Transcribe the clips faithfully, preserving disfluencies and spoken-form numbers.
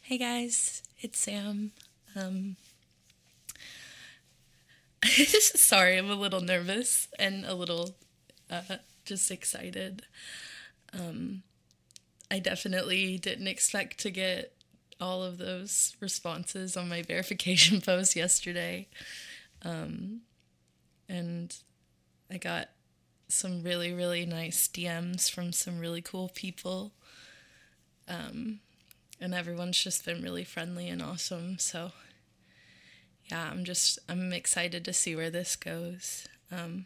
Hey guys, it's Sam. Um, sorry, I'm a little nervous and a little uh, just excited. Um, I definitely didn't expect to get all of those responses on my verification post yesterday. Um, and I got some really, really nice D Ms from some really cool people. Um, and everyone's just been really friendly and awesome. So yeah, I'm just I'm excited to see where this goes. Um,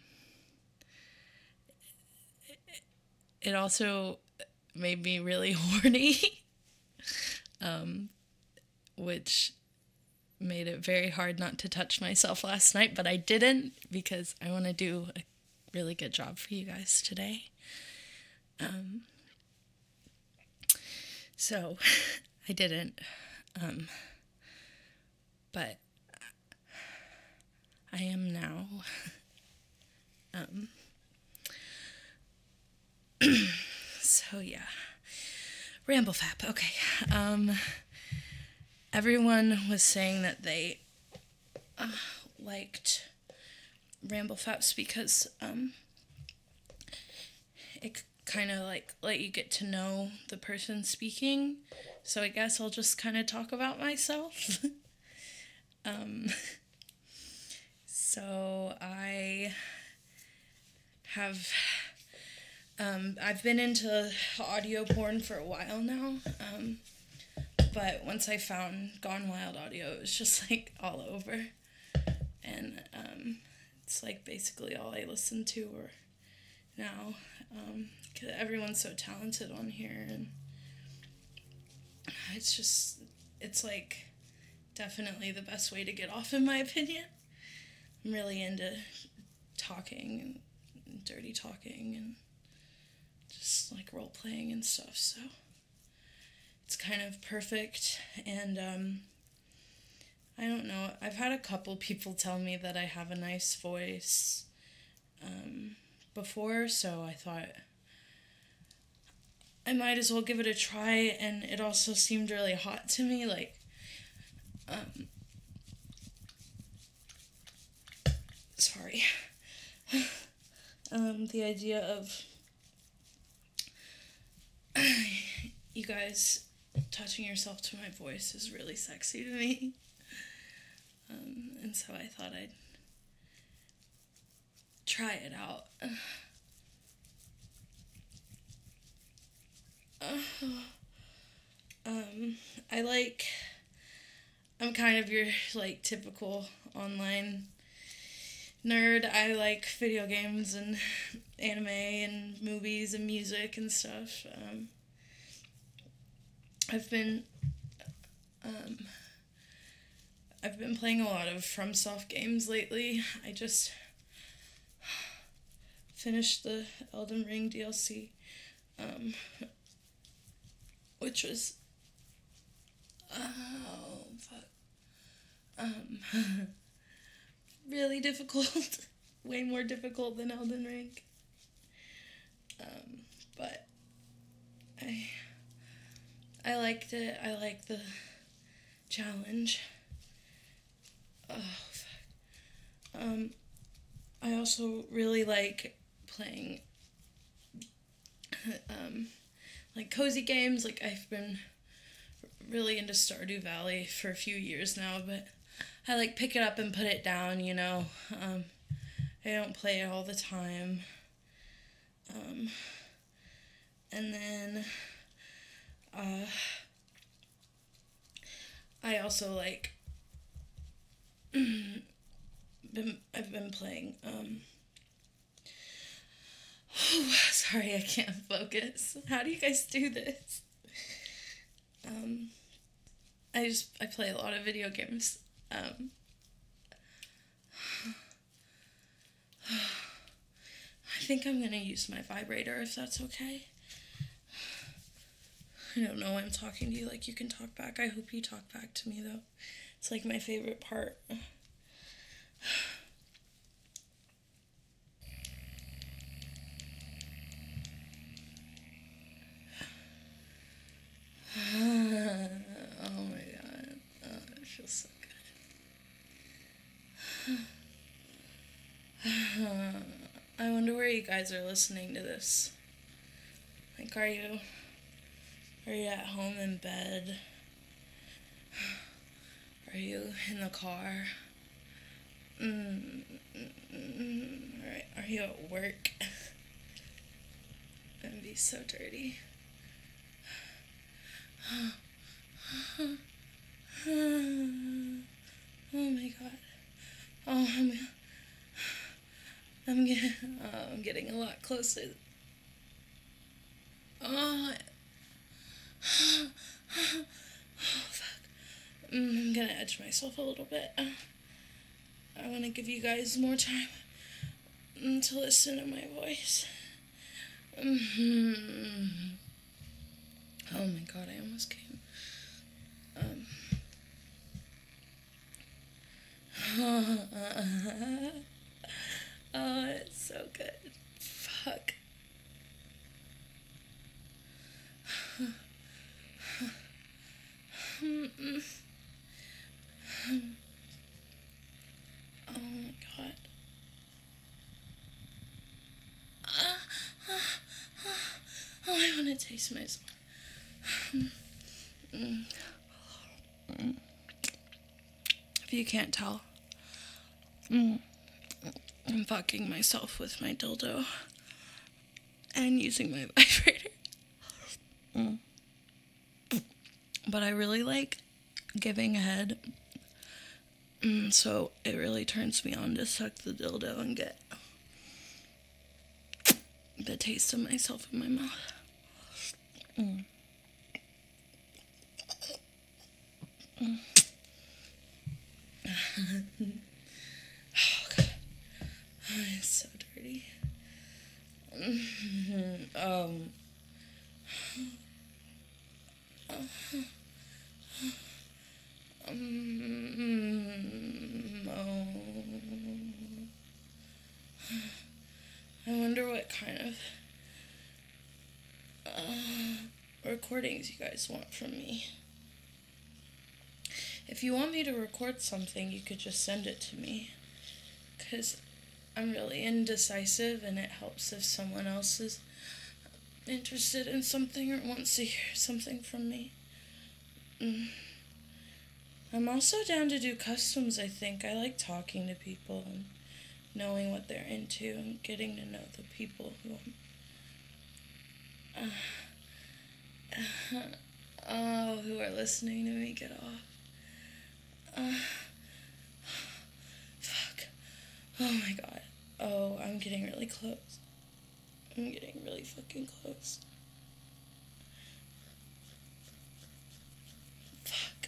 it also made me really horny, um, which made it very hard not to touch myself last night, but I didn't because I want to do a really good job for you guys today. Um, so I didn't, um, but I am now. Um, so yeah, Ramblefap. Okay. Um, everyone was saying that they uh, liked Ramblefaps because um, it kind of like let you get to know the person speaking. So I guess I'll just kind of talk about myself. um, so I have um, I've been into audio porn for a while now. Um, but once I found Gone Wild Audio, it was just like all over. And um, it's like basically all I listen to or now. Um, 'cause everyone's so talented on here, and it's just, it's like definitely the best way to get off, in my opinion. I'm really into talking and dirty talking and just like role playing and stuff, so it's kind of perfect. And um, I don't know, I've had a couple people tell me that I have a nice voice um, before, so I thought I might as well give it a try. And it also seemed really hot to me, like um, sorry um, the idea of you guys touching yourself to my voice is really sexy to me. Um, and so I thought I'd try it out. Uh, um, I like, I'm kind of your, like, typical online nerd. I like video games and anime and movies and music and stuff. Um, I've been, um, I've been playing a lot of FromSoft games lately. I just finished the Elden Ring D L C, um, which was, oh, fuck, um, really difficult, way more difficult than Elden Ring, um, but I, I liked it. I like the challenge. Oh, fuck. Um, I also really like playing, um, like cozy games. Like I've been really into Stardew Valley for a few years now, but I like pick it up and put it down, you know. Um, I don't play it all the time. Um, and then uh, I also like been I've been playing. Um, sorry, I can't focus. How do you guys do this? Um, I just I play a lot of video games. Um, I think I'm gonna use my vibrator if that's okay. I don't know why I'm talking to you like you can talk back. I hope you talk back to me though. It's like my favorite part. Oh my feels so good. I wonder where you guys are listening to this. Like, are you, are you at home in bed? Are you in the car? Mm, mm, mm, Alright, are you at work? That'd be so dirty. Oh my god. Oh, I'm, I'm getting, oh, I'm getting a lot closer. Oh, oh fuck. Mm, I'm gonna edge myself a little bit. Uh, I want to give you guys more time mm, to listen to my voice. Mm-hmm. Oh my god, I almost came. Um. Oh, it's so good. Fuck. Oh my god. Oh, I want to taste myself. If you can't tell, I'm fucking myself with my dildo and using my vibrator. But I really like giving head, so it really turns me on to suck the dildo and get the taste of myself in my mouth. Mm. Mm. Oh, God. Oh, it's so dirty. Mm-hmm. Um. Um, oh. I wonder what kind of uh, recordings you guys want from me. If you want me to record something, you could just send it to me. Because I'm really indecisive, and it helps if someone else is interested in something or wants to hear something from me. Mm. I'm also down to do customs, I think. I like talking to people and knowing what they're into and getting to know the people who uh, uh, oh, who are listening to me get off. Uh, fuck. Oh my god. Oh, I'm getting really close. I'm getting really fucking close. Fuck.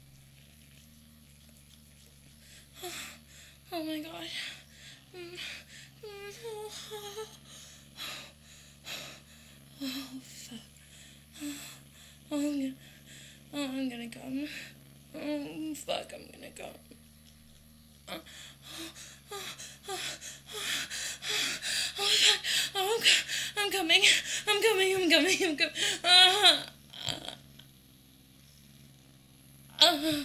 Oh, oh my god. Mm, mm, oh, oh, fuck. Oh, I'm gonna, oh, I'm gonna come. Oh, fuck, I'm gonna come. Oh, oh, oh, oh, fuck. Oh, I'm coming. I'm coming. I'm coming. I'm coming. Uh, uh, uh,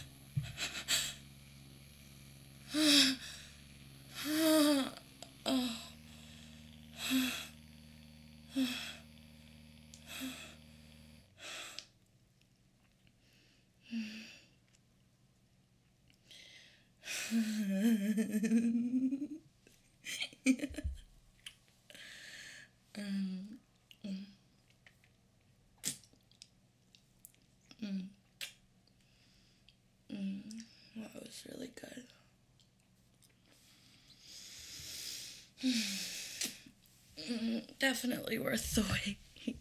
uh, uh, um, mm, mm, mm. That was really good. Mm, definitely worth the wait.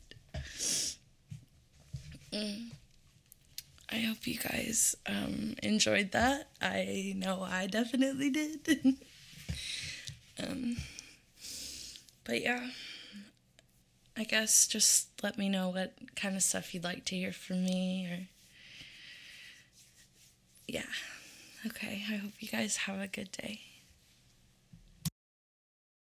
Mm. I hope you guys um, enjoyed that. I know I definitely did. um, but yeah, I guess just let me know what kind of stuff you'd like to hear from me, or yeah. Okay, I hope you guys have a good day.